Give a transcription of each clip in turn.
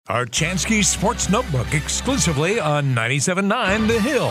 Archansky Sports Notebook exclusively on 97.9 The Hill,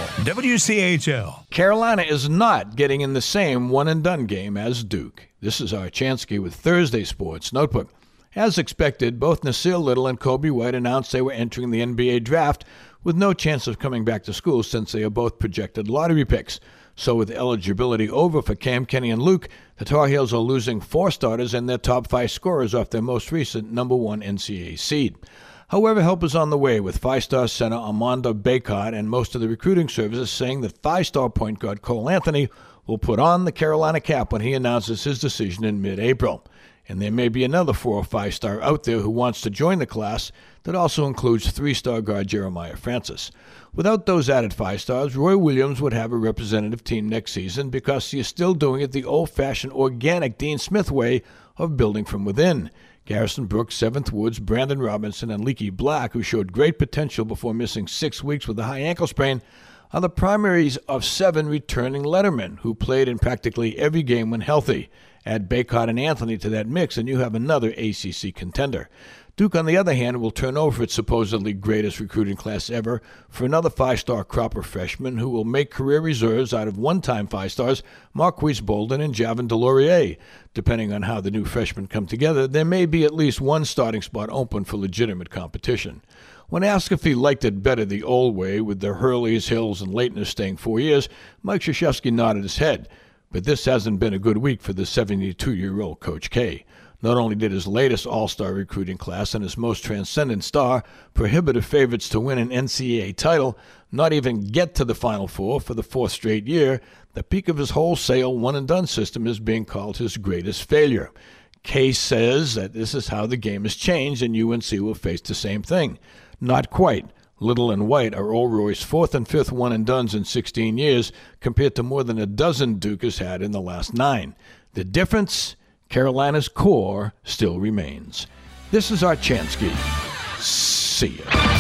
WCHL. Carolina is not getting in the same one-and-done game as Duke. This is Archansky with Thursday Sports Notebook. As expected, both Nasir Little and Kobe White announced they were entering the NBA draft with no chance of coming back to school since they are both projected lottery picks. So with eligibility over for Cam, Kenny, and Luke, the Tar Heels are losing 4 starters and their top 5 scorers off their most recent number 1 NCAA seed. However, help is on the way with 5-star center Armando Bacot and most of the recruiting services saying that 5-star point guard Cole Anthony will put on the Carolina cap when he announces his decision in mid-April. And there may be another 4 or 5-star out there who wants to join the class that also includes 3-star guard Jeremiah Francis. Without those added 5 stars, Roy Williams would have a representative team next season because he is still doing it the old-fashioned organic Dean Smith way of building from within. Garrison Brooks, Seventh Woods, Brandon Robinson, and Leaky Black, who showed great potential before missing 6 weeks with a high ankle sprain, are the primaries of 7 returning lettermen who played in practically every game when healthy. Add Bacot and Anthony to that mix, and you have another ACC contender. Duke, on the other hand, will turn over its supposedly greatest recruiting class ever for another 5-star crop of freshmen who will make career reserves out of one-time 5-stars Marquise Bolden and Javin DeLaurier. Depending on how the new freshmen come together, there may be at least one starting spot open for legitimate competition. When asked if he liked it better the old way, with the Hurleys, Hills, and Leitners staying 4 years, Mike Krzyzewski nodded his head. But this hasn't been a good week for the 72-year-old Coach K. Not only did his latest all-star recruiting class and his most transcendent star, prohibitive favorites to win an NCAA title, not even get to the Final Four for the 4th straight year, the peak of his wholesale one-and-done system is being called his greatest failure. K says that this is how the game has changed and UNC will face the same thing. Not quite. Little and White are Old Roy's 4th and 5th one-and-dones in 16 years compared to more than a dozen Duke has had in the last 9. The difference? Carolina's core still remains. This is Archansky. See ya.